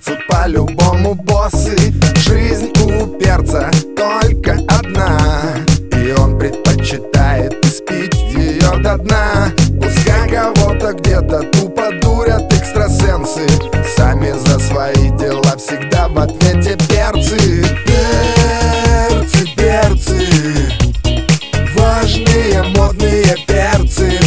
перцу по-любому боссы. Жизнь у перца только одна, и он предпочитает испить ее до дна. Пускай кого-то где-то тупо дурят экстрасенсы, сами за свои дела всегда в ответе перцы. Перцы, перцы, важные модные перцы.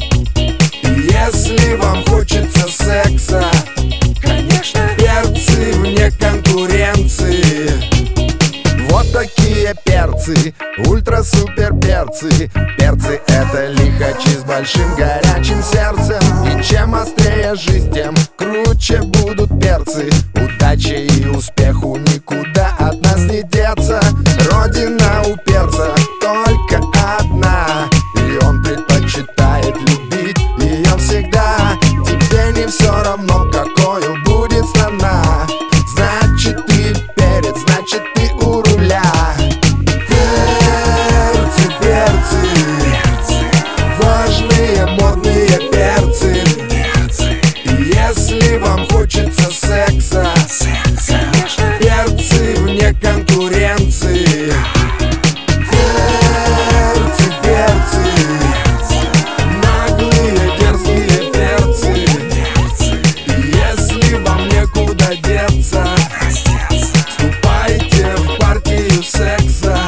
Если вам хочется секса, конечно, перцы вне конкуренции. Вот такие перцы, ультра-супер перцы. Перцы — это лихачи с большим горячим сердцем. И чем острее жизнь, тем круче будут перцы. Удачи и успеху никуда от нас не деться. Родина у перца только одна, и он предпочитает любить ее всегда. Тебе не все равно, какою будет страна. Значит, ты перец, значит, ты у руля. Перцы, перцы, важные модные перцы. Если вам хочется секса, конечно, перцы вне конкуренции. Перцы, перцы, наглые, дерзкие перцы. Если вам некуда деться, вступайте в партию секса.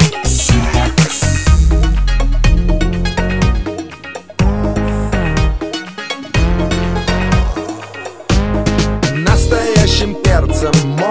Настоящим перцем